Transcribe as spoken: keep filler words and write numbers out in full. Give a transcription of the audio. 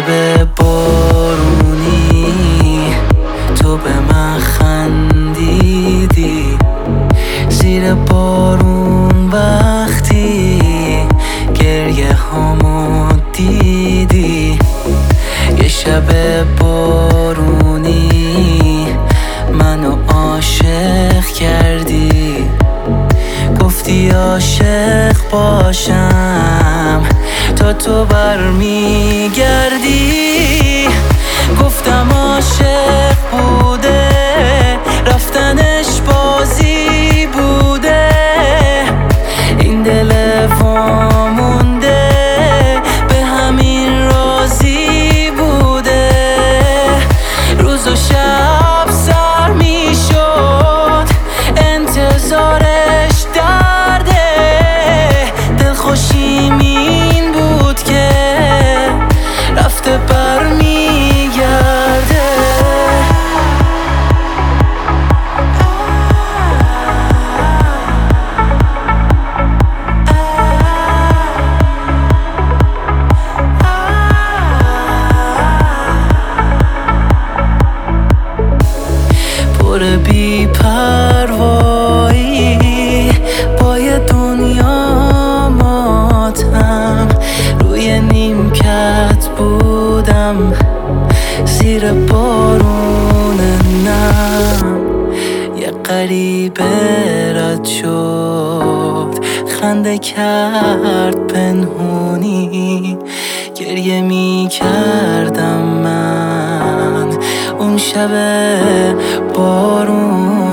بارونی تو به من خندیدی، زیر بارون وقتی گریه هامو دیدی. یه شب بارونی منو عاشق کردی، گفتی عاشق باشم تا تو برمیگردی. گفتم عاشق بوده رفتنش بازی بوده، این دل وامونده به همین راضی بوده. روز و شب سر می شد انتظارش درده، دلخوشیم این بود که رفته برمیگرده. پر بی پروایی با یه دنیا ماتم، روی نیمکت بودم زیر بارون نم. یه غریبه رد شد خنده کرد پنهونی، گریه می کردم من اون شب بارون.